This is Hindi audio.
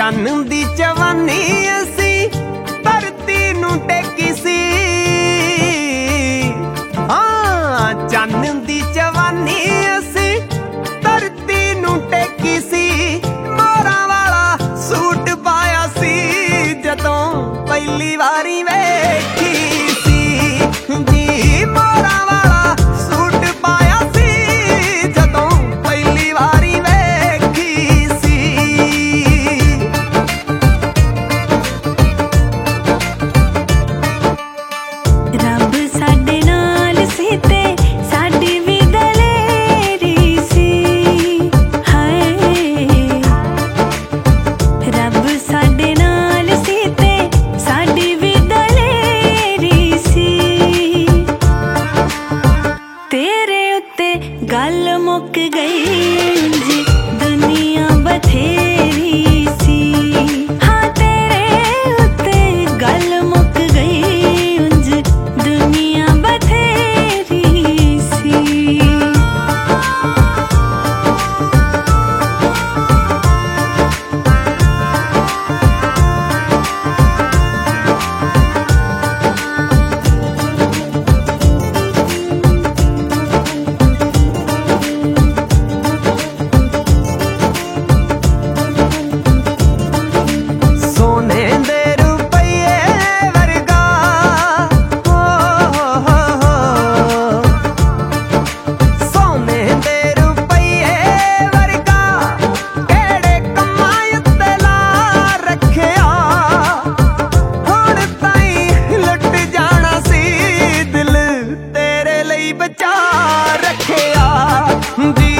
चन्न दी जवानी असी धरती नू टेकी सी। हाँ चन्न दी जवानी असी धरती नू टेकी सी। मोरां वाला सूट पाया सी जदों पहली वारी वेखी सी जी। मोरां वाला सूट पाया सी जदों पहली वारी वेखी सी। रब साडे नाल सी ते साडी भी दलेरी सी। हाय रब साडे नाल सी ते साडी भी दलेरी सी। तेरे उत्ते गल मुक गई जी दुनिया बथेरी सी। हाँ तेरे उत्ते गल मुक गई उंज दुनिया बथेरी सी। सोने दे रुपये वर्गा सोने दे रुपये वर्गा केड़े कम्मां उत्ते ला रखिया। हुण ताईं लुट जाना सी दिल तेरे लई बचा रखिया जी।